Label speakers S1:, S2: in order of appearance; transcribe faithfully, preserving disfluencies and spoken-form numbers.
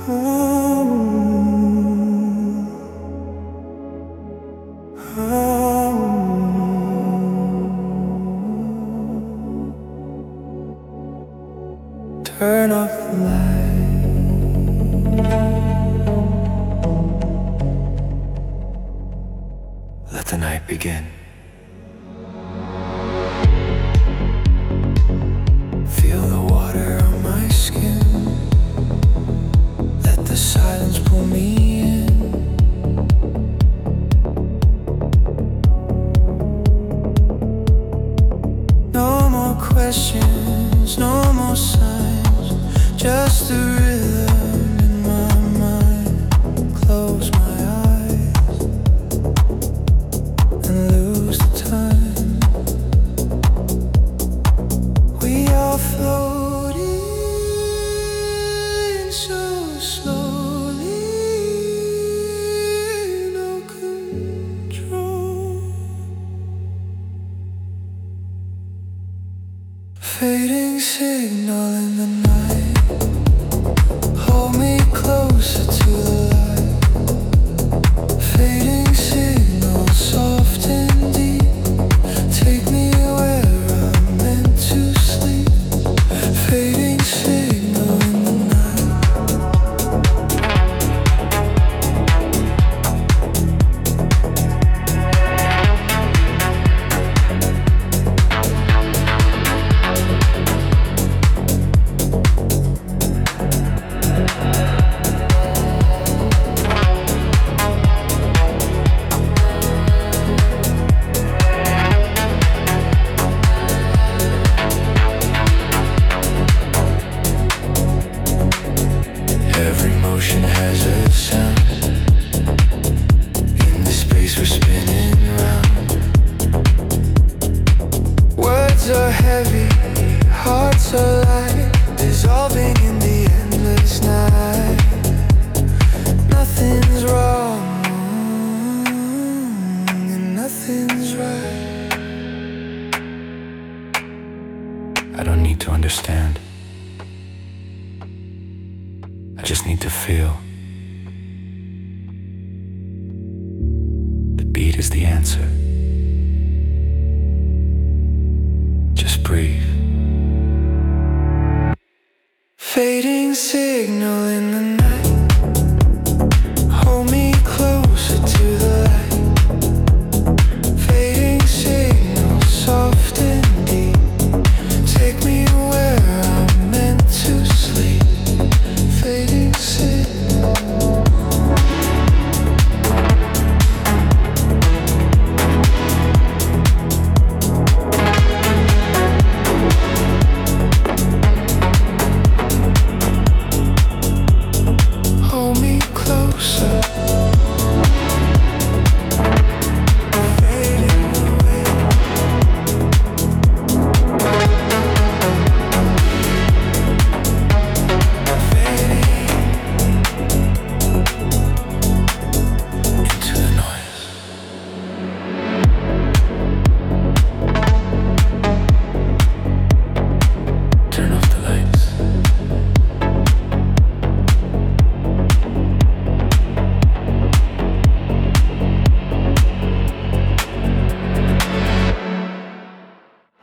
S1: Turn off the light. Let the night begin. Feel the water on my skin. Let the silence pull me in. No more questions, no more signs, just the rhythm in my mind. Close my eyes and lose the time. We are floating so slowly, no control. Fading signal in the night. Hold me closer to the light. Fading signal, soft and deep. Take me where I'm meant to sleep. Fading signal in the night. Every motion has a sound. In this space we're spinning round. Words are heavy, hearts are light, dissolving in the endless night. Nothing's wrong and nothing's right. I don't need to understand. I just need to feel. The beat is the answer. Just breathe. Fading signal in the night.